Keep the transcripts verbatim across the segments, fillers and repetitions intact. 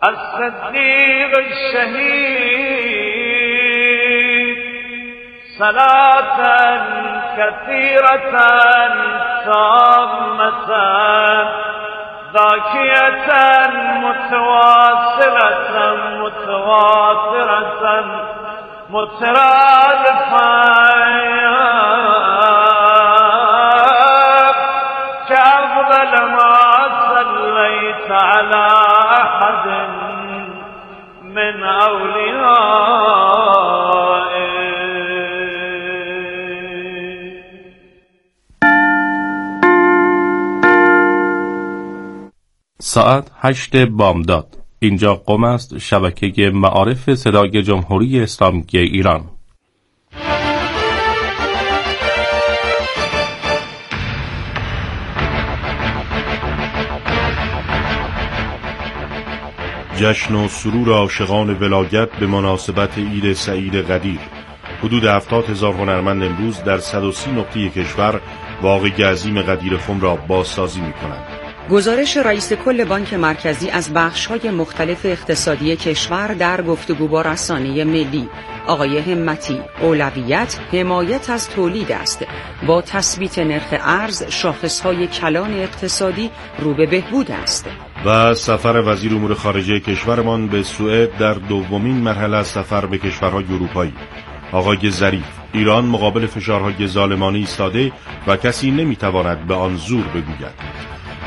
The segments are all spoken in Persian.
الصدیق الشهید صلاة كثيرة تامة ذاكية متواصلة متواترة مترادفة كأفضل ما صليت على أحد من أوليائه. ساعت هشت بامداد. اینجا قم است، شبکه معارف صدای جمهوری اسلامی ایران. جشن و سرور عاشقان ولایت به مناسبت عید سعید قدیر. حدود هفتاد هزار هنرمند امروز در صد و سی نقطه کشور واقعه عظیم قدیر خم را بازسازی می‌کنند. گزارش رئیس کل بانک مرکزی از بخش‌های مختلف اقتصادی کشور در گفتگو با رسانه ملی. آقای همتی: اولویت حمایت از تولید است. با تثبیت نرخ ارز شاخص‌های کلان اقتصادی رو به بهبود است. و سفر وزیر امور خارجه کشورمان به سوئد در دومین مرحله از سفر به کشورهای اروپایی. آقای ظریف: ایران مقابل فشارهای ظالمانه ایستاده و کسی نمیتواند به آن زور بگوید.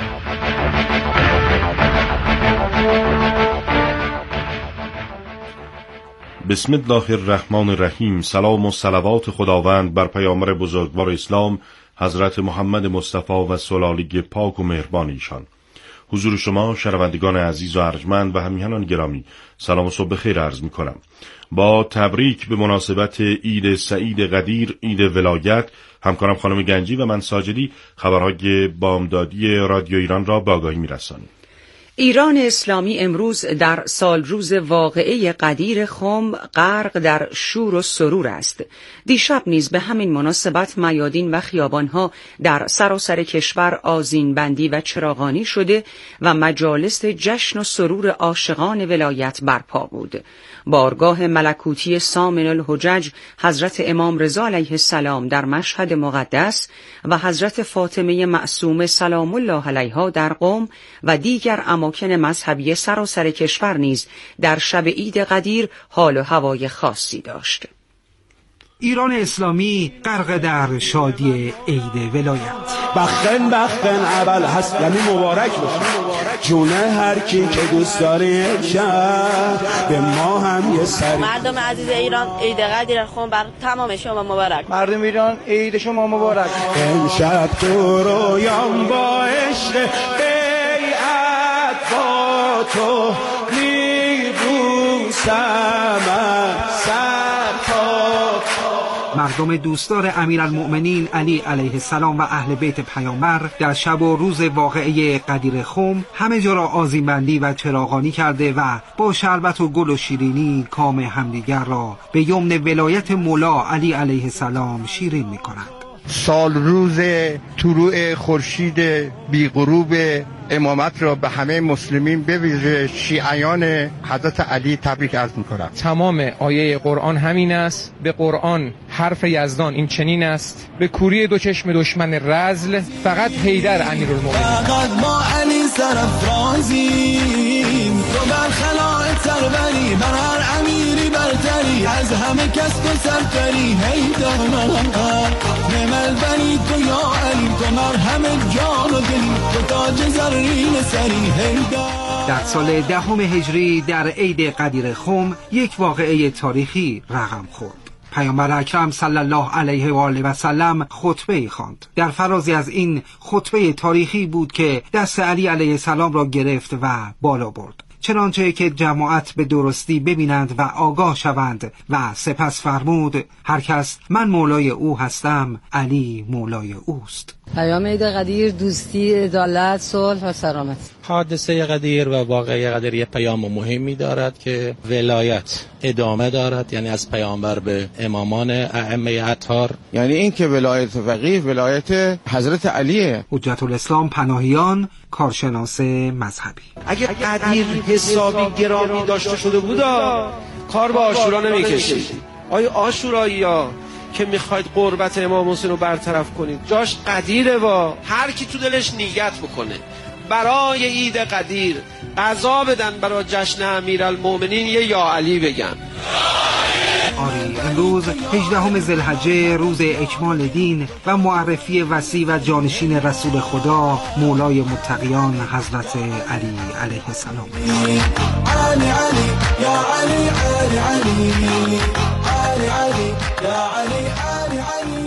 بسم الله الرحمن الرحیم. سلام و صلوات خداوند بر پیامبر بزرگوار اسلام حضرت محمد مصطفی و سلاله پاک و مهربان ایشان. حضور شما شنوندگان عزیز و ارجمند و همیهنان گرامی، سلام و صبح بخیر عرض می کنم. با تبریک به مناسبت عید سعید قدیر، عید ولایت، همکارم خانم گنجی و من ساجدی خبرهای بامدادی رادیو ایران را به آگاهی می رسانیم. ایران اسلامی امروز در سال روز واقعه قدیر خم غرق در شور و سرور است. دیشب نیز به همین مناسبت میادین و خیابانها در سراسر کشور آذین بندی و چراغانی شده و مجالس جشن و سرور عاشقان ولایت برپا بود. بارگاه ملکوتی سامن الحجج حضرت امام رضا علیه السلام در مشهد مقدس و حضرت فاطمه معصومه سلام الله علیها در قم و دیگر اماکن مذهبی سراسر کشور نیز در شب عید قدیر حال و هوای خاصی داشت. ایران اسلامی غرق در شادی عید ولایت. بختن بختن اول هست یعنی مبارک باشه جونه هر کی که دوست داره شد به ما هم یه سری. مردم عزیز ایران عید قدیر خم بر تمام شما مبارک. مردم ایران عید شما مبارک. امشب تو رویان با عشق بیعت با تو میبوسم سر تا مردم دوستدار امیرالمؤمنین علی علیه السلام و اهل بیت پیامبر در شب و روز واقعه قدیر خم همه جا را آذین بندی و چراغانی کرده و با شربت و گل و شیرینی کام همدیگر را به یمن ولایت مولا علی علیه السلام شیرین می کنند. سال روز طلوع خورشید بی غروب امامت را به همه مسلمین به ویژه شیعیان حضرت علی تبریک عرض می‌کنم. تمام آیه قرآن همین است. به قرآن حرف یزدان این چنین است: به کوری دو چشم دشمن رذل فقط حیدر امیرالمومنین. فقط ما علی سرافرازیم تو بر خلائق سروری بر هر امیری برتری از همه کس تو سرتری حیدر منقر نمل بنی تو یا علی تو مرهم جان و دلی تو تاج زرین سری حیدر. در سال دهم هجری در عید قدیر خم یک واقعه تاریخی رقم خورد. پیامبر اکرم صلی الله علیه و آله و سلم خطبه خواند. در فرازی از این خطبه تاریخی بود که دست علی علیه السلام را گرفت و بالا برد، چنانچه که جماعت به درستی ببینند و آگاه شوند و سپس فرمود: هر کس من مولای او هستم علی مولای اوست. پیام عید قدیر دوستی، عدالت، صلح و سلامت. حادثه قدیر و واقعه قدیر یه پیام مهمی دارد که ولایت ادامه دارد، یعنی از پیامبر به امامان ائمه اطهار، یعنی این که ولایت فقیه ولایت حضرت علیه. حجت الاسلام پناهیان، کارشناس مذهبی. اگه قدیر حسابی گرامی داشته شده بودا کار با عاشورا نمیکشید. آیا عاشورایی‌ها که میخواید قربت امام حسین رو برطرف کنید جاش قدیره و هر کی تو دلش نیت بکنه برای عید قدیر قضا بدن برای جشن امیرالمومنین یه یا علی بگن. آری، امروز هجدهم ذوالحجه، روز اکمال دین و معرفی وصی و جانشین رسول خدا مولای متقیان حضرت علی علیه السلام. علی علی یا علی علی علی علی علی یا علی علی علی.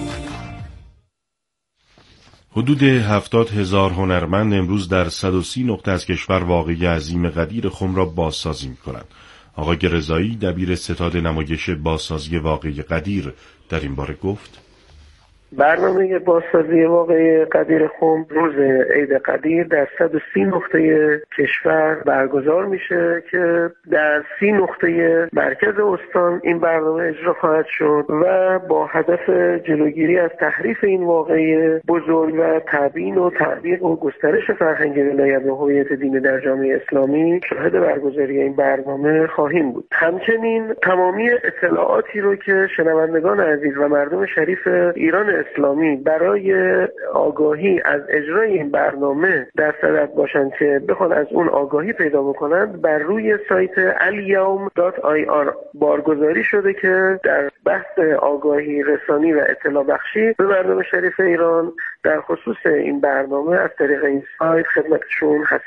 حدود هفتاد هزار هنرمند امروز در صد و سی نقطه از کشور واقعه عظیم قدیر خم را بازسازی می‌کنند. آقای رضایی دبیر ستاد نمایش بازسازی واقعه قدیر در این باره گفت: برنامه بازسازی واقعه قدیر خم روز عید قدیر در صد و سی نقطه کشور برگزار میشه که در سی نقطه مرکز استان این برنامه اجرا خواهد شد و با هدف جلوگیری از تحریف این واقعه بزرگ و تبیین و تعمیق و گسترش فرهنگ ولایت و هویت دین در جامعه اسلامی شاهد برگزاری این برنامه خواهیم بود. همچنین تمامی اطلاعاتی رو که شنوندگان عزیز و مردم شریف ایران اسلامی برای آگاهی از اجرای این برنامه در صدد باشند که بخوان از اون آگاهی پیدا بکنند بر روی سایت الیوم دات آی آر بارگذاری شده که در بحث آگاهی رسانی و اطلاع بخشی به مردم شریف ایران در خصوص این برنامه از طریق این سایت خدمتشون هست.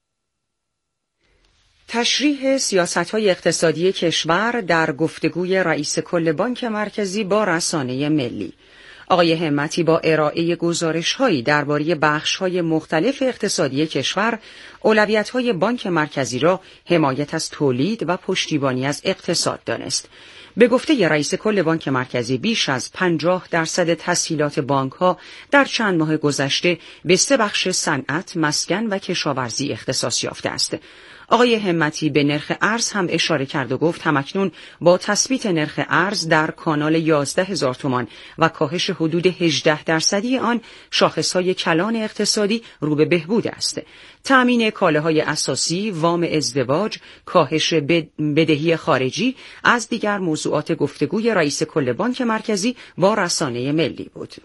تشریح سیاست‌های اقتصادی کشور در گفتگوی رئیس کل بانک مرکزی با رسانه ملی. آقای همتی با ارائه گزارش‌هایی درباره بخش‌های مختلف اقتصادی کشور، اولویت‌های بانک مرکزی را حمایت از تولید و پشتیبانی از اقتصاد دانست. به گفته رئیس کل بانک مرکزی بیش از پنجاه درصد تسهیلات بانک‌ها در چند ماه گذشته به سه بخش صنعت، مسکن و کشاورزی اختصاص یافته است. آقای همتی به نرخ ارز هم اشاره کرد و گفت همکنون با تثبیت نرخ ارز در کانال یازده هزار تومان و کاهش حدود هجده درصدی آن، شاخصهای کلان اقتصادی رو به بهبود است. تأمین کالاهای اساسی، وام ازدواج، کاهش بدهی خارجی از دیگر موضوعات گفتگوی رئیس کل بانک مرکزی با رسانه ملی بود.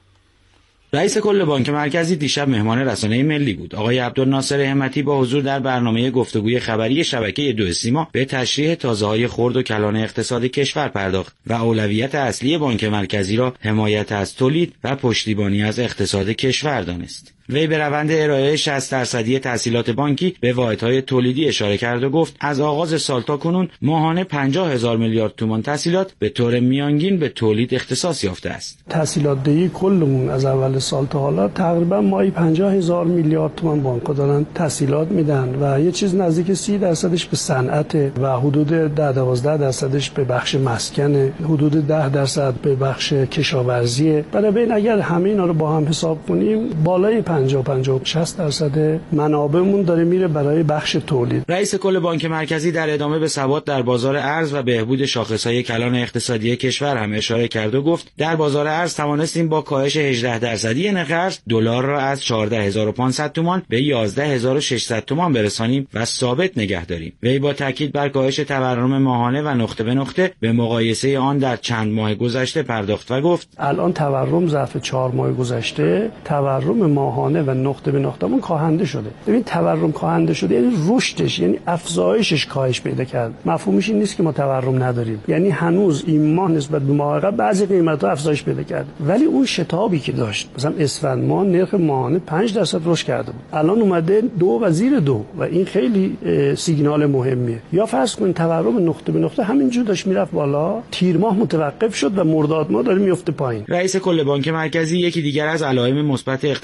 رئیس کل بانک مرکزی دیشب مهمان رسانه ملی بود. آقای عبدالناصر همتی با حضور در برنامه گفتگوی خبری شبکه دو سیما به تشریح تازه‌های خرد و کلان اقتصاد کشور پرداخت و اولویت اصلی بانک مرکزی را حمایت از تولید و پشتیبانی از اقتصاد کشور دانست. وی به روند ارائه شصت درصدی تسهیلات بانکی به واحدهای تولیدی اشاره کرد و گفت از آغاز سال تا کنون ماهانه پنجاه هزار میلیارد تومان تسهیلات به طور میانگین به تولید اختصاص یافته است. تسهیلات دهی کلمون از اول سال تا حالا تقریبا ماهی پنجاه هزار میلیارد تومان بانک‌ها دارن تسهیلات میدن و یه چیز نزدیک سی درصدش به صنعت و حدود ده دوازده درصدش به بخش مسکن، حدود ده درصد به بخش کشاورزی. بنابراین اگر همه اینا رو با هم حساب کنیم بالای پنجاه پنجاه شصت درصد منابعمون داره میره برای بخش تولید. رئیس کل بانک مرکزی در ادامه به ثبات در بازار ارز و بهبود شاخصهای کلان اقتصادی کشور هم اشاره کرد و گفت در بازار ارز توانستیم با کاهش هجده درصدی نرخ ارز دلار را از چهارده هزار و پانصد تومان به یازده هزار و ششصد تومان برسانیم و ثابت نگه داریم. وی با تاکید بر کاهش تورم ماهانه و نقطه به نقطه به مقایسه آن در چند ماه گذشته پرداخت و گفت الان تورم ظرف چهار ماه گذشته تورم ماهانه و نقطه به نقطه‌مون کاهنده شده. ببین تورم کاهنده شده یعنی رشدش، یعنی افزایشش کاهش پیدا کرد. مفهومش این نیست که ما تورم نداریم، یعنی هنوز این ماه نسبت به ماه قبل بعضی قیمت‌ها افزایش پیدا کرد، ولی اون شتابی که داشت مثلا اسفند ماه نرخ ماهانه پنج درصد رشد کرده بود، الان اومده دو و زیر دو و این خیلی سیگنال مهمیه. یا فرض کن تورم نقطه به نقطه همینجور داشت میرفت بالا، تیر ماه متوقف شد و مرداد ماه داره میفته پایین. رئیس کل بانک مرکزی یکی دیگر از علائم مثبت اقتصاد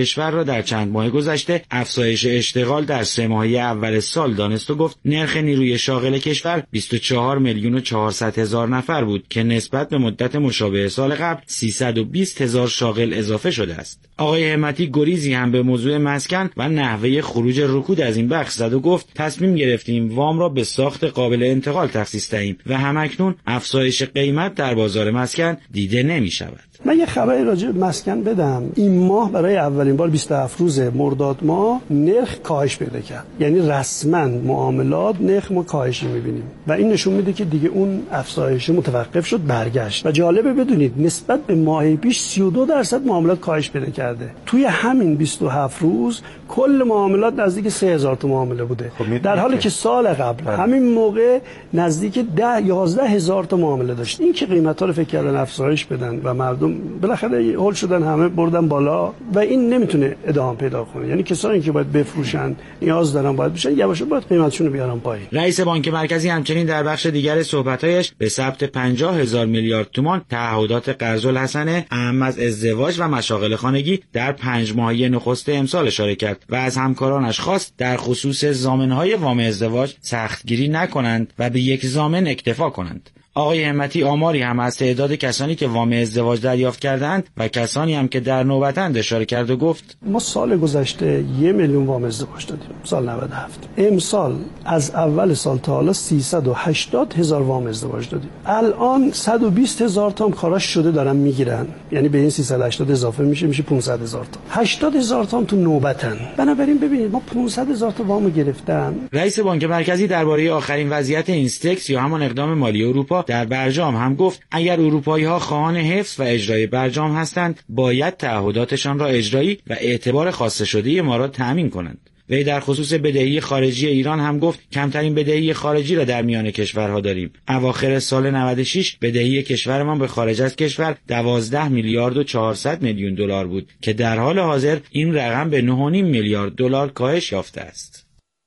کشور را در چند ماه گذشته افزایش اشتغال در سه ماهه اول سال دانست و گفت نرخ نیروی شاغل کشور بیست و چهار میلیون و چهارصد هزار نفر بود که نسبت به مدت مشابه سال قبل سیصد و بیست هزار شاغل اضافه شده است. آقای همتی گریزی هم به موضوع مسکن و نحوه خروج رکود از این بخش زد و گفت تصمیم گرفتیم وام را به ساخت قابل انتقال تخصیص دهیم و همکنون افزایش قیمت در بازار مسکن دیده نمی شود. من یه خبری راجع به مسکن بدم. این ماه برای اولین بار بیست و هفت روز مرداد ماه نرخ کاهش پیدا کرد، یعنی رسما معاملات نرخ ما کاهشی می‌بینیم و این نشون میده که دیگه اون افزایش متوقف شد، برگشت. و جالبه بدونید نسبت به ماه پیش سی و دو درصد معاملات کاهش پیدا کرده. توی همین بیست و هفت روز کل معاملات نزدیک سه هزار تا معامله بوده، خب در حالی که سال قبل بله. همین موقع نزدیک ده یازده هزار تا معامله داشت. این که قیمت‌ها رو فکر کردن افزایش بدن و مردم بالاخره هول شدن، همه بردن بالا و این نمیتونه ادامه پیدا کنه. یعنی کسانی که باید بفروشن نیاز دارن باید بشن یواش باید قیمتشون رو بیارن پایین. رئیس بانک مرکزی همچنین در بخش دیگر صحبت‌هایش به ثبت پنجاه هزار میلیارد تومان تعهدات قرض الحسنه اهم از ازدواج و مشاغل خانگی در پنج ماهه نخست امسال اشاره کرد و از همکارانش خواست در خصوص ضامن‌های وام ازدواج سختگیری نکنند و به یک ضامن اکتفا کنند. آقای همتی آماری هم از تعداد کسانی که وام ازدواج دریافت کردند و کسانی هم که در نوبتند اشاره کرد و گفت ما سال گذشته یک میلیون وام ازدواج دادیم، سال نود و هفت. امسال از اول سال تا حالا سیصد و هشتاد هزار وام ازدواج دادیم. الان صد و بیست هزار تا هم کاراش شده دارن میگیرن، یعنی به این سیصد و هشتاد اضافه میشه میشه پانصد هزار تا. هشتاد هزار تا هم تو نوبتن. بنابراین ببینید ما پانصد هزار تا وام گرفتن. رئیس بانک مرکزی درباره آخرین وضعیت اینستکس یا همان اقدام مالی اروپا در برجام هم گفت اگر اروپایی‌ها خواهان حفظ و اجرای برجام هستند باید تعهداتشان را اجرایی و اعتبار خاصه شده ما را تأمین کنند. وی در خصوص بدهی خارجی ایران هم گفت کمترین بدهی خارجی را در میان کشورها داریم. اواخر سال نود و شش بدهی کشورمان به خارج از کشور دوازده میلیارد و چهارصد میلیون دلار بود که در حال حاضر این رقم به نه و نیم میلیارد دلار کاهش یافته است.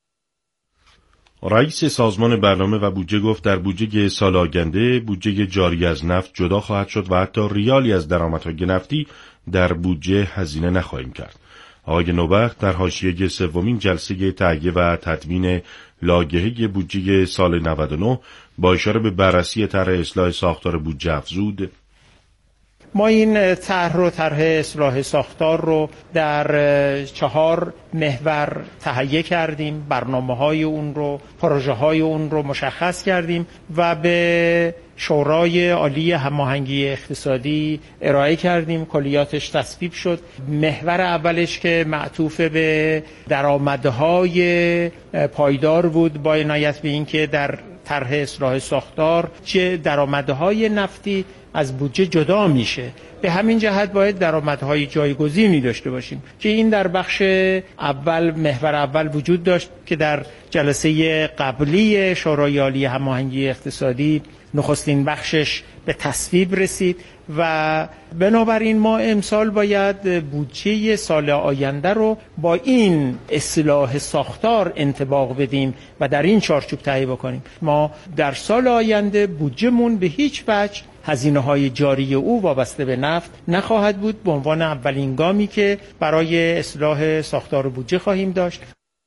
رئیس سازمان برنامه و بودجه گفت در بودجه سال آینده بودجه جاری از نفت جدا خواهد شد و حتی ریالی از درآمدهای نفتی در بودجه هزینه نخواهیم کرد. آقای نوبخت در حاشیه سومین جلسه تهیه و تدوین لاگهه بودجه سال نود و نه با اشاره به بررسی طرح اصلاح ساختار بودجه افزود ما این طرح رو طرح اصلاح ساختار رو در چهار محور تهیه کردیم، برنامه‌های اون رو، پروژه‌های اون رو مشخص کردیم و به شورای عالی هماهنگی اقتصادی ارائه کردیم. کلیاتش تصویب شد. محور اولش که معطوف به درآمدهای پایدار بود با عنایت به اینکه در طرح اصلاح ساختار چه درآمدهای نفتی از بودجه جدا میشه. به همین جهت باید درآمدهای جایگزینی داشته باشیم که این در بخش اول محور اول وجود داشت که در جلسه قبلی شورای عالی هماهنگی اقتصادی نخستین بخشش به تصویب رسید و بنابراین ما امسال باید بودجه سال آینده رو با این اصلاح ساختار انطباق بدیم و در این چارچوب تهیه بکنیم. ما در سال آینده بودجهمون به هیچ وجه هزینه‌های جاری او وابسته به نفت نخواهد بود، به عنوان اولین گامی که برای اصلاح ساختار بودجه خواهیم داشت.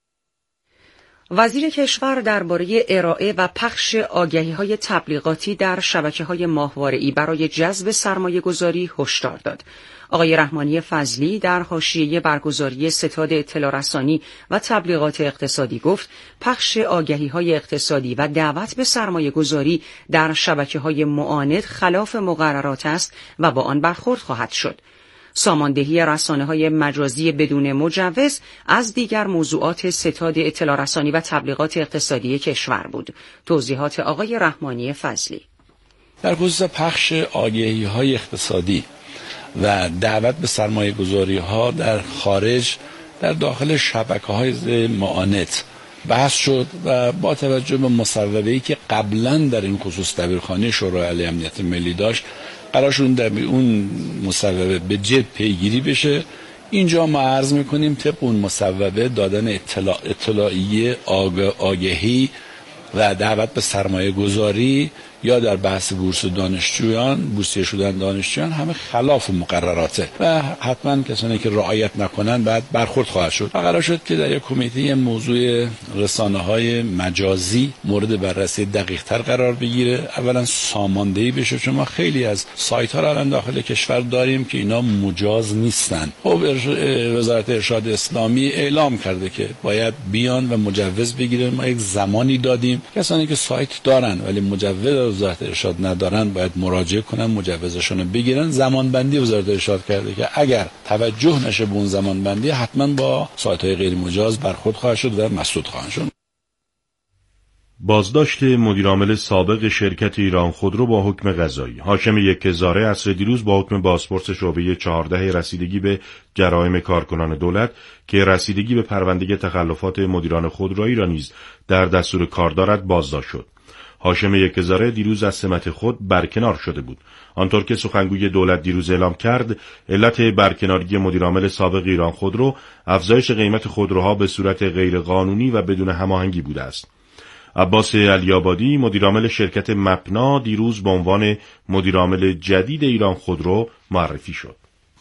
وزیر کشور درباره ارائه و پخش آگهی‌های تبلیغاتی در شبکه‌های ماهواره‌ای برای جذب سرمایه‌گذاری هشدار داد. آقای رحمانی فضلی در حاشیه برگزاری ستاد اطلاع رسانی و تبلیغات اقتصادی گفت پخش آگهی‌های اقتصادی و دعوت به سرمایه‌گذاری در شبکه‌های معاند خلاف مقررات است و با آن برخورد خواهد شد. ساماندهی رسانه‌های مجازی بدون مجوز از دیگر موضوعات ستاد اطلاع رسانی و تبلیغات اقتصادی کشور بود. توضیحات آقای رحمانی فضلی در خصوص پخش آگهی‌های اقتصادی و دعوت به سرمایه‌گذاری‌ها در خارج در داخل شبکه‌های معاند بحث شد و با توجه به مصوبه‌ای که قبلا در این خصوص دبیرخانه شورای عالی امنیت ملی داشت قرار شد در اون مصوبه به جد پیگیری بشه. اینجا ما عرض می‌کنیم طبق اون مصوبه دادن اطلاع اطلاعیه آگ... آگهی و دعوت به سرمایه گذاری یا در بحث بورس دانشجویان، بورسیه شدن دانشجویان همه خلاف مقرراته و حتما کسانی که رعایت نکنن بعد برخورد خواهد شد. قرار شد که در یک کمیته موضوع رسانه‌های مجازی مورد بررسی دقیق‌تر قرار بگیره. اولا ساماندهی بشه، چون ما خیلی از سایت‌ها را الان داخل کشور داریم که اینا مجاز نیستن. خب وزارت ارشاد اسلامی اعلام کرده که باید بیان و مجوز بگیرن. ما یک زمانی دادیم کسانی که سایت دارن ولی مجوز وزارت ارشاد ندارن باید مراجعه کنن مجوزشون رو بگیرن. زمان بندی وزارت ارشاد کرده که اگر توجه نشه به اون زمان بندی حتما با سایت‌های غیر مجاز برخورد خواهد شد و مسدود خواهند شد. بازداشت مدیرعامل سابق شرکت ایران خودرو با حکم قضایی. هاشم یکهزاره عصر دیروز با حکم بازپرس شعبه چهارده رسیدگی به جرایم کارکنان دولت که رسیدگی به پرونده تخلفات مدیران خودرویی را نیز در دستور کار دارد بازداشت شد. هاشم یکهزاره دیروز از سمت خود برکنار شده بود. آنطور که سخنگوی دولت دیروز اعلام کرد، علت برکناری مدیرعامل سابق ایران خودرو افزایش قیمت خودروها به صورت غیرقانونی و بدون هماهنگی بوده است. عباس علی‌آبادی مدیرعامل شرکت مپنا دیروز به عنوان مدیرعامل جدید ایران خودرو معرفی شد.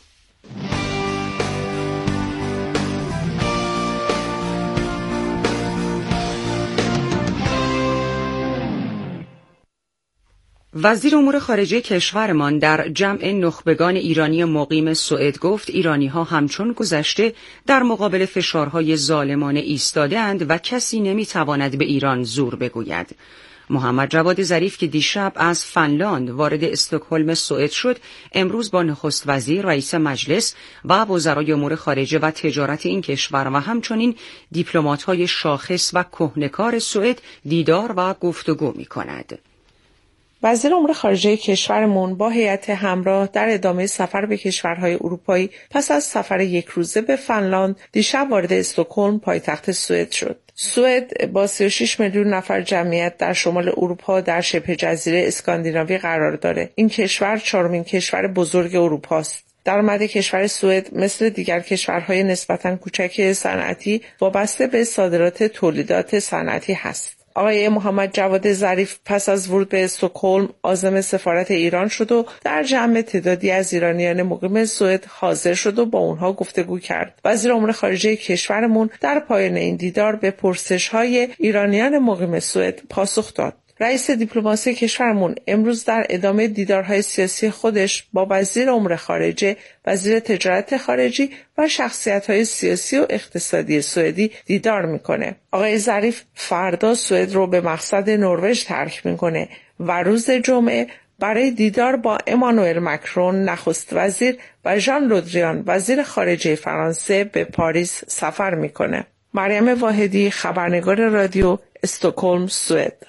وزیر امور خارجه کشورمان در جمع نخبگان ایرانی مقیم سوئد گفت ایرانی‌ها همچون گذشته در مقابل فشارهای ظالمانه ایستاده‌اند و کسی نمی‌تواند به ایران زور بگوید. محمد جواد ظریف که دیشب از فنلاند وارد استکهلم سوئد شد، امروز با نخست وزیر، رئیس مجلس و وزرای امور خارجه و تجارت این کشور و همچنین دیپلمات‌های شاخص و کهنه‌کار سوئد دیدار و گفتگو می‌کند. وزیر امور خارجه کشورمون با هیئت همراه در ادامه سفر به کشورهای اروپایی پس از سفر یک روزه به فنلاند دیشب وارد استکهلم پایتخت سوئد شد. سوئد با سی و شش میلیون نفر جمعیت در شمال اروپا در شبه جزیره اسکاندیناوی قرار داره. این کشور چهارمین کشور بزرگ اروپاست. درآمد کشور سوئد مثل دیگر کشورهای نسبتاً کوچک صنعتی وابسته به صادرات تولیدات صنعتی هست. آقای محمد جواد ظریف پس از ورود به استکهلم عازم سفارت ایران شد و در جمع تعدادی از ایرانیان مقیم سوئد حاضر شد و با اونها گفتگو کرد. وزیر امور خارجه کشورمون در پایان این دیدار به پرسش‌های ایرانیان مقیم سوئد پاسخ داد. رئیس دیپلماسی کشورمون امروز در ادامه دیدارهای سیاسی خودش با وزیر امور خارجه، وزیر تجارت خارجی و شخصیت‌های سیاسی و اقتصادی سوئدی دیدار میکنه. آقای ظریف فردا سوئد رو به مقصد نروژ ترک میکنه و روز جمعه برای دیدار با امانوئل مکرون نخست وزیر و ژان لودریان وزیر خارجه فرانسه به پاریس سفر میکنه. مریم واحدی، خبرنگار رادیو، استکهلم، سوئد.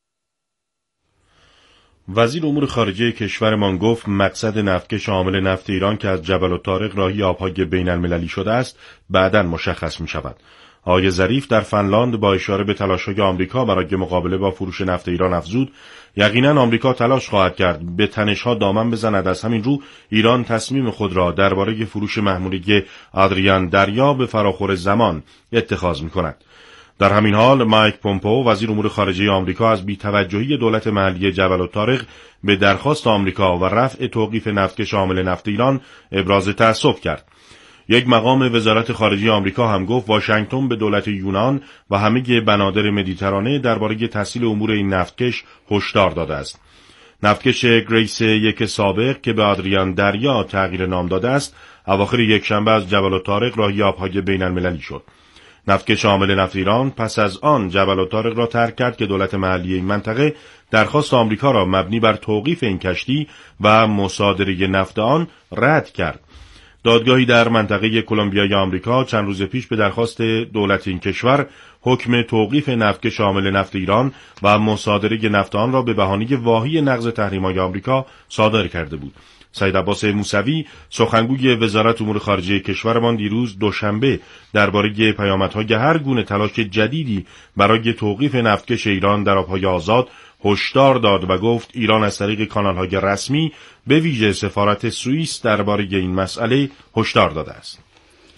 وزیر امور خارجه کشورمان گفت مقصد نفتکش حامل نفت ایران که از جبل الطارق راهی آبهای بین المللی شده است بعداً مشخص می شود. آقای ظریف در فنلاند با اشاره به تلاش‌های آمریکا برای مقابله با فروش نفت ایران افزود یقیناً آمریکا تلاش خواهد کرد به تنش‌ها دامن بزند. از همین رو ایران تصمیم خود را درباره فروش محموله آدریان دریا به فراخور زمان اتخاذ می‌کند. در همین حال مایک پومپئو وزیر امور خارجه آمریکا از بی‌توجهی دولت محلی جبل الطارق به درخواست آمریکا و رفع توقیف نفتکش حامل نفت ایران ابراز تأسف کرد. یک مقام وزارت خارجه آمریکا هم گفت واشنگتن به دولت یونان و همه بنادر مدیترانه درباره تسهیل امور این نفتکش هشدار داده است. نفتکش گریس یک سابق که به آدریان دریا تغییر نام داده است، اواخر یکشنبه از جبل الطارق راهی آبهای بین المللی شد. نفتکش حامل نفت ایران پس از آن جبل الطارق را ترک کرد که دولت محلی این منطقه درخواست آمریکا را مبنی بر توقیف این کشتی و مصادره نفت آن رد کرد. دادگاهی در منطقه کلمبیای آمریکا چند روز پیش به درخواست دولت این کشور حکم توقیف نفتکش حامل نفت ایران و مصادره نفت آن را به بهانه واهی نقض تحریم‌های آمریکا صادر کرده بود. سید عباس موسوی سخنگوی وزارت امور خارجه کشورمان دیروز دوشنبه درباره پیامدهای هر گونه تلاش جدیدی برای توقیف نفتکش ایران در آبهای آزاد هشدار داد و گفت ایران از طریق کانال‌های رسمی به ویژه سفارت سوئیس درباره این مسئله هشدار داده است.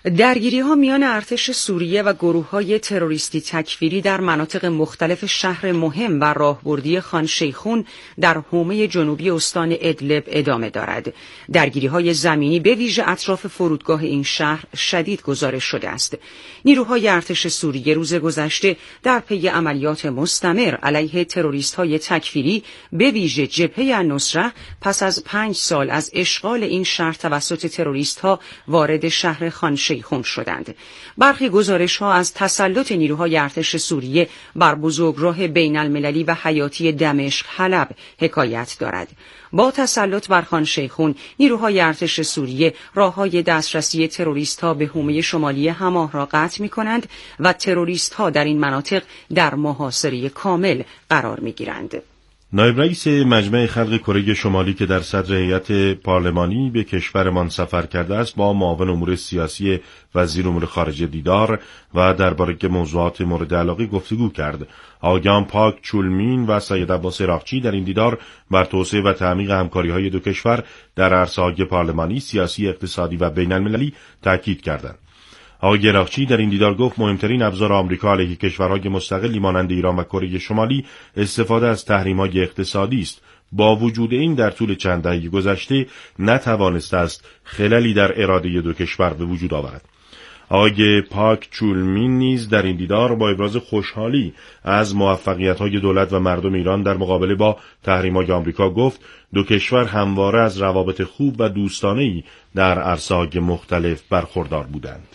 درگیری‌ها میان ارتش سوریه و گروه‌های تروریستی تکفیری در مناطق مختلف شهر مهم و راهبردی خان شیخون در حومه جنوبی استان ادلب ادامه دارد. درگیری‌های زمینی به ویژه اطراف فرودگاه این شهر شدید گزارش شده است. نیروهای ارتش سوریه روز گذشته در پی عملیات مستمر علیه تروریست‌های تکفیری به ویژه جبهه النصره پس از پنج سال از اشغال این شهر توسط تروریست‌ها وارد شهر خان شیخون شدند. برخی گزارش‌ها از تسلط نیروهای ارتش سوریه بر بزرگراه بین المللی و حیاتی دمشق حلب حکایت دارد. با تسلط بر خان شیخون، نیروهای ارتش سوریه راه‌های دسترسی تروریست‌ها به حومه شمالی هماه را قطع می‌کنند و تروریست‌ها در این مناطق در محاصره کامل قرار می‌گیرند. نایب رئیس مجمع خلق کره شمالی که در صدر هیئت پارلمانی به کشورمان سفر کرده است با معاون امور سیاسی وزیر امور خارجه دیدار و درباره موضوعات مورد علاقه گفتگو کرد. آقایان پاک چولمین و سید عباس عراقچی در این دیدار بر توسعه و تعمیق همکاری‌های دو کشور در عرصه‌های پارلمانی، سیاسی، اقتصادی و بین‌المللی تاکید کردند. آقای عراقچی در این دیدار گفت مهمترین ابزار آمریکا علیه کشورهای مستقلی مانند ایران و کره شمالی استفاده از تحریم‌های اقتصادی است. با وجود این در طول چند دهه گذشته نتوانسته است خللی در اراده دو کشور به وجود آورد. آقای پاک چولمین نیز در این دیدار با ابراز خوشحالی از موفقیت‌های دولت و مردم ایران در مقابله با تحریم‌های آمریکا گفت دو کشور همواره از روابط خوب و دوستانه‌ای در عرصه‌های مختلف برخوردار بودند.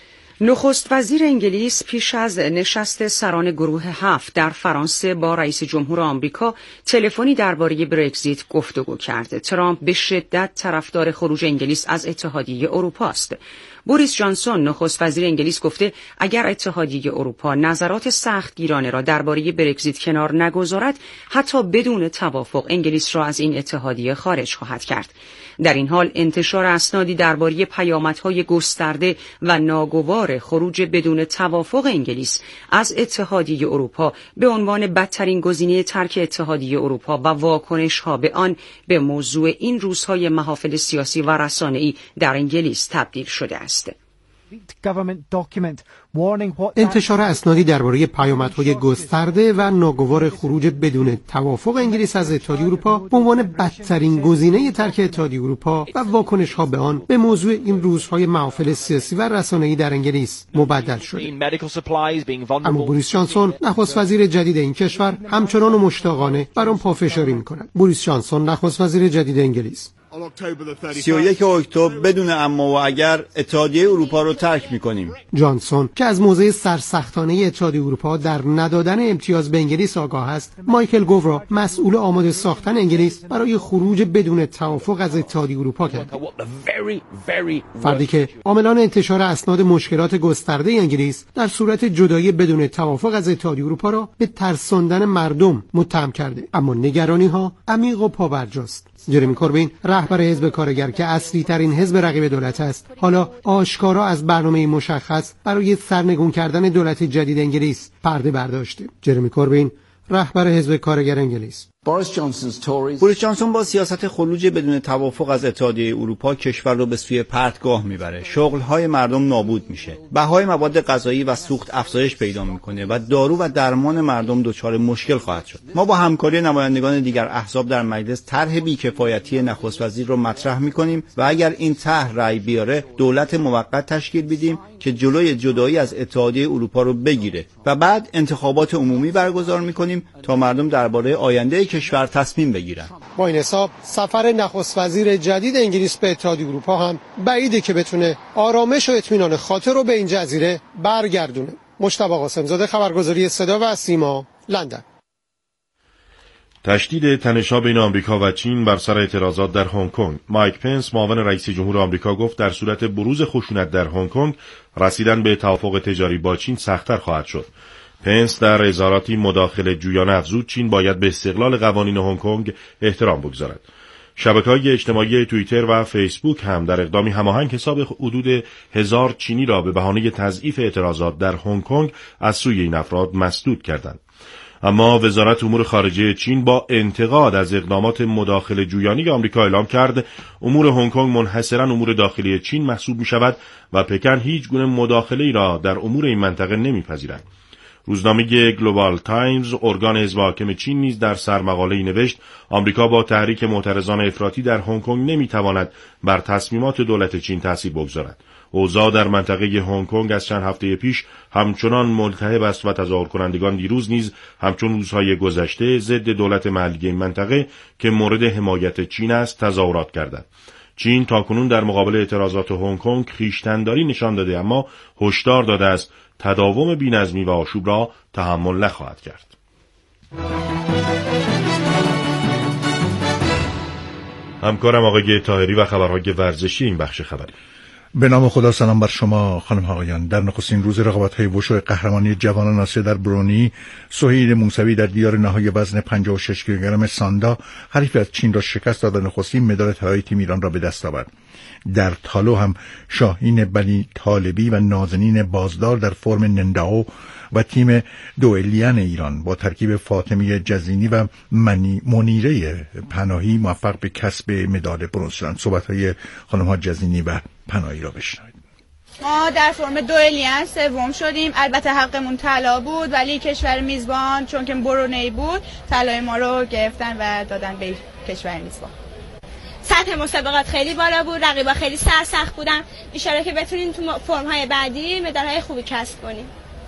نخست وزیر انگلیس پیش از نشست سران گروه هفت در فرانسه با رئیس جمهور آمریکا تلفنی درباره برگزیت گفتگو کرد. ترامپ به شدت طرفدار خروج انگلیس از اتحادیه اروپا است. بوریس جانسون نخست وزیر انگلیس گفته اگر اتحادیه اروپا نظرات سختگیرانه را درباره برگزیت کنار نگذارد، حتی بدون توافق انگلیس را از این اتحادیه خارج خواهد کرد. در این حال انتشار اسنادی درباره پیامدهای گسترده و ناگوار خروج بدون توافق انگلیس از اتحادیه اروپا به عنوان بدترین گزینه ترک اتحادیه اروپا و واکنش‌ها به آن به موضوع این روزهای محافل سیاسی و رسانه‌ای در انگلیس تبدیل شده است. انتشار اسنادی درباره پیامدهای گسترده و ناگوار خروج بدون توافق انگلیس از اتحادیه اروپا به عنوان بدترین گزینه ترک اتحادیه اروپا و واکنش‌ها به آن به موضوع این روزهای محافل سیاسی و رسانه‌ای در انگلیس مبدل شده. اما بوریس جانسون نخست وزیر جدید این کشور همچنان و مشتاقانه بر آن پافشاری می‌کند. بوریس جانسون نخست وزیر جدید انگلیس سی و یک اکتبر بدون اما و اگر اتحادیه اروپا رو ترک می‌کنیم. جانسون که از موضع سرسختانه اتحادیه اروپا در ندادن امتیاز به انگلیس آگاه است، مایکل گوو را مسئول آماده ساختن انگلیس برای خروج بدون توافق از اتحادیه اروپا کرد. فردی که عاملان انتشار اسناد مشکلات گسترده انگلیس در صورت جدایی بدون توافق از اتحادیه اروپا را به ترساندن مردم متهم کرده، اما نگرانی‌ها عمیق و پابرجاست. جرمی کوربین رهبر حزب کارگر که اصلی ترین حزب رقیب دولت است، حالا آشکارا از برنامه مشخص برای سرنگون کردن دولت جدید انگلیس پرده برداشته. جرمی کوربین رهبر حزب کارگر انگلیس. بوریس جانسون با سیاست خروج بدون توافق از اتحادیه اروپا کشور رو به سوی پرتگاه میبره. شغل‌های مردم نابود میشه. بهای مواد غذایی و سوخت افزایش پیدا میکنه و دارو و درمان مردم دچار مشکل خواهد شد. ما با همکاری نمایندگان دیگر احزاب در مجلس طرح بی‌کفایتی نخست وزیر رو مطرح میکنیم و اگر این طرح رأی بیاره دولت موقت تشکیل بدیم که جلوی جدایی از اتحادیه اروپا رو بگیره و بعد انتخابات عمومی برگزار میکنیم تا مردم درباره آینده کشور تصمیم بگیرن. با این حساب سفر نخست وزیر جدید انگلیس به اتحادیه اروپا هم بعیده که بتونه آرامش و اطمینان خاطر رو به این جزیره برگردونه. مجتبی قاسمزاده، خبرگزاری صدا و سیما، لندن. تشدید تنش‌ها بین آمریکا و چین بر سر اعتراضات در هنگ کنگ. مایک پنس معاون رئیس جمهور آمریکا گفت در صورت بروز خشونت در هنگ کنگ رسیدن به توافق تجاری با چین سخت‌تر خواهد شد. پنس در اظهاراتی مداخله جویانه افزود چین باید به استقلال قوانین هنگ کنگ احترام بگذارد. شبکه‌های اجتماعی توییتر و فیسبوک هم در اقدامی هماهنگ حساب حدود هزار چینی را به بهانه تضعیف اعتراضات در هنگ کنگ از سوی این افراد مسدود کردند. اما وزارت امور خارجه چین با انتقاد از اقدامات مداخله جویانه آمریکا اعلام کرد امور هنگ کنگ منحصراً امور داخلی چین محسوب می شود و پکن هیچ گونه مداخله‌ای را در امور این منطقه نمی‌پذیرد. روزنامه گلوبال تایمز ارگان حزب حاکم چین نیز در سرمقاله‌ای نوشت آمریکا با تحریک معترضان افراطی در هنگ کنگ نمی‌تواند بر تصمیمات دولت چین تأثیر بگذارد. اوضاع در منطقه هنگ کنگ از چند هفته پیش همچنان ملتهب است و تظاهر کنندگان دیروز نیز همچون روزهای گذشته ضد دولت محلی این منطقه که مورد حمایت چین است تظاهرات کردند. چین تاکنون در مقابل اعتراضات هنگ کنگ خویشتن‌داری نشان داده اما هشدار داده است تداوم بی‌نظمی و آشوب را تحمل نخواهد کرد. همکارم آقای طاهری و خبرهای ورزشی این بخش خبری. به نام خدا، سلام بر شما خانم ها آقایان. در نخستین روز رقابت‌های وشو قهرمانی جوانان آسیا در برونی، سهیل موسوی در دیار نهایی وزن پنجاه و شش کیلوگرم ساندا حریف از چین را شکست داد و نخستین مدال طلایی تیم ایران را به دست آورد. در تالو هم شاهین بنی طالبی و نازنین بازدار در فرم ننداو و تیم دوئلیان ایران با ترکیب فاطمی جزینی و منی منیره پناهی موفق به کسب مدال برنز شدند. صحبت‌های خانم‌ها جزینی و پناهی را بشنوید. ما در فرم دوئلیان سوم شدیم. البته حقمون طلا بود ولی کشور میزبان چون که برونی بود طلای ما رو گرفتن و دادن به کشور میزبان. سطح مسابقات خیلی بالا بود، رقیبا خیلی سرسخت بودن. ان شاءالله که بتونیم تو فرم‌های بعدی مدال‌های خوبی کسب کنیم.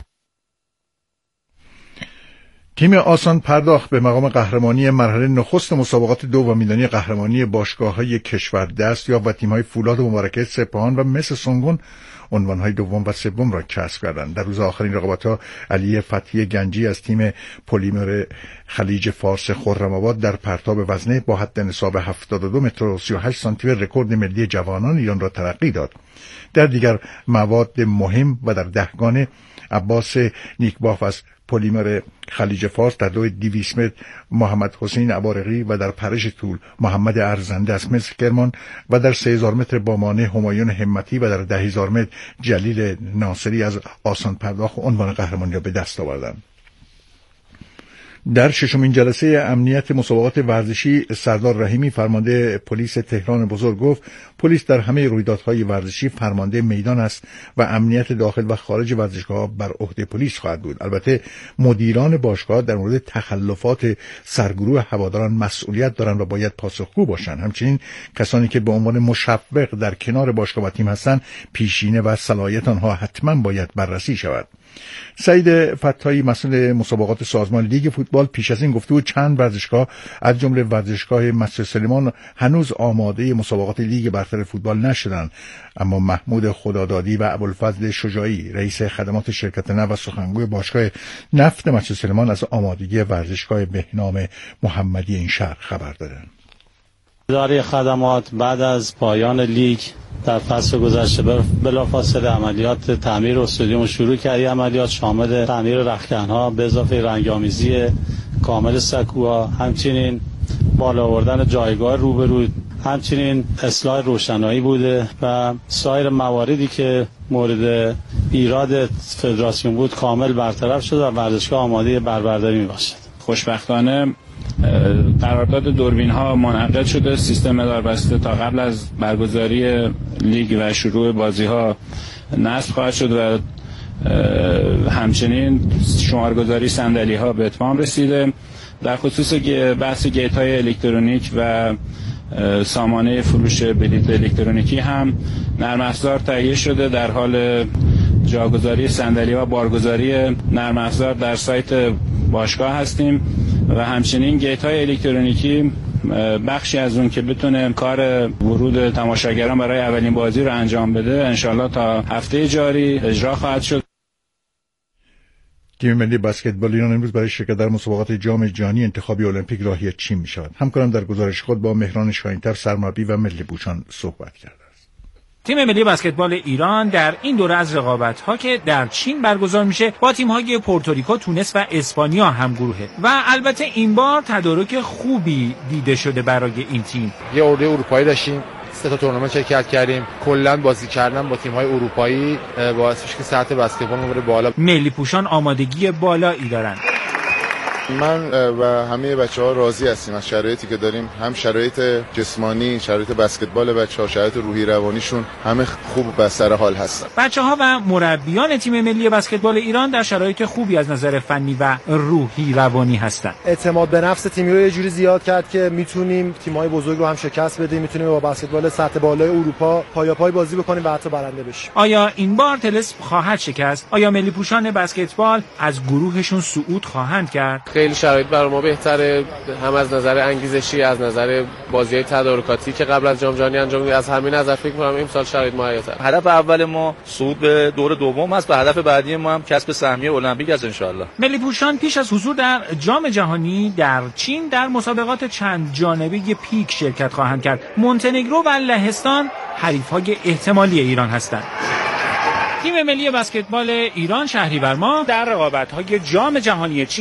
تیم آسان پرداخت به مقام قهرمانی مرحله نخست مسابقات دو و میدانی قهرمانی باشگاه‌های کشور دست یا و تیم‌های فولاد و مبارکه سپاهان و مس سنگون عنوان‌های دوم و سوم را کسب کردند. در روز آخرین رقابت‌ها علی فتحی گنجی از تیم پلیمر خلیج فارس خرم‌آباد در پرتاب وزنه با حد نصاب هفتاد و دو متر و سی و هشت سانتی متر رکورد ملی جوانان ایران را ترقی داد. در دیگر مواد مهم و در دهگانه عباس نیکباف از پلیمر خلیج فارس در دوی دویست متر محمد حسین عبارقی و در پرش طول محمد ارزنده از مصر کرمان و در سه هزار متر بامانه همایون همتی و در ده هزار متر جلیل ناصری از آسان پرداخت عنوان قهرمانی را به دست آوردند. در ششمین جلسه امنیت مسابقات ورزشی سردار رحیمی فرمانده پلیس تهران بزرگ گفت پلیس در همه رویدادهای ورزشی فرمانده میدان است و امنیت داخل و خارج ورزشگاه بر عهده پلیس خواهد بود. البته مدیران باشگاه در مورد تخلفات سرگروه هواداران مسئولیت دارند و باید پاسخگو باشند. همچنین کسانی که به عنوان مشوق در کنار باشگاه و تیم هستند پیشینه و صلاحیت آنها حتما باید بررسی شود. سعید فتاحی مسئول مسابقات سازمان لیگ فوتبال پیش از این گفته بود چند ورزشگاه از جمله ورزشگاه مسجد سلیمان هنوز آماده مسابقات لیگ برتر فوتبال نشدند، اما محمود خدادادی و ابوالفضل شجاعی رئیس خدمات شرکت نفت و سخنگوی باشگاه نفت مسجد سلیمان از آمادگی ورزشگاه بهنام محمدی این شهر خبر دادند. اداره خدمات بعد از پایان لیگ در فصل گذشته بلافاصله عملیات تعمیر استادیوم شروع کرد. عملیات شامل تعمیر رختکن‌ها به اضافه رنگ‌آمیزی کامل سکوها، همچنین بالا آوردن جایگاه روبرو، همچنین اصلاح روشنایی بوده و سایر مواردی که مورد ایراد فدراسیون بود کامل برطرف شد و ورزشگاه آماده بربرداری میباشد. خوشبختانه قرارداد دوربین ها منعقد شده، سیستم داربسته تا قبل از برگزاری لیگ و شروع بازی ها نصب خواهد شد و همچنین شمارگذاری صندلی ها به اتمام رسیده. در خصوص بحث گیت های الکترونیک و سامانه فروش بلیط الکترونیکی هم نرم افزار تهیه شده. در حال جاگذاری صندلی و بارگذاری نرم افزار در سایت باشگاه هستیم و همچنین گیت های الکترونیکی بخشی از اون که بتونه کار ورود تماشاگران برای اولین بازی رو انجام بده انشالله تا هفته جاری اجرا خواهد شد. تیم ملی بسکتبال ایران امروز برای شرکت در مسابقات جام جهانی انتخابی المپیک راهی چین می شود. همکارم در گزارش خود با مهران شاهین‌تر سرمربی و ملی پوشان صحبت کرده. تیم ملی بسکتبال ایران در این دوره از رقابت‌ها که در چین برگزار میشه با تیم‌های پورتوریکو، تونس و اسپانیا همگروهه و البته این بار تدارک خوبی دیده شده برای این تیم. یه عرضه اروپایی داشتیم، سه تا تورنمنت شرکت کردیم، کلا بازی کردن با تیم‌های اروپایی باعث میشه که سطح بسکتبال بره بالا. ملی پوشان آمادگی بالایی دارن. من و همه بچه‌ها راضی هستیم از شرایطی که داریم، هم شرایط جسمانی، شرایط بسکتبال بچه‌ها، شرایط روحی روانیشون همه خوب و سر حال هستن. بچه‌ها و مربیان تیم ملی بسکتبال ایران در شرایط خوبی از نظر فنی و روحی روانی هستند. اعتماد به نفس تیم رو یه جوری زیاد کرد که میتونیم تیم‌های بزرگ رو هم شکست بدیم، میتونیم با بسکتبال سطح بالای اروپا پایاپای بازی بکنیم و حتی برنده بشیم. آیا این بار طلسم خواهد شکست؟ آیا ملی پوشان بسکتبال از گروهشون صعود خواهند کرد؟ خیلی شرایط برای ما بهتره، هم از نظر انگیزشی، از نظر بازی‌های تدارکاتی که قبل از جام جهانی انجام می‌دیم. از همین نظر فکر می‌کنم امسال شرایط مهیا‌تره. هدف اول ما صعود به دور دوم است و هدف بعدی ما هم کسب سهمیه المپیک است ان شاءالله. ملی پوشان پیش از حضور در جام جهانی در چین در مسابقات چند جانبه پیک شرکت خواهند کرد. مونتنگرو و لهستان حریف‌های احتمالی ایران هستند. تیم ملی بسکتبال ایران شهریور ماه در رقابت‌های جام جهانی چین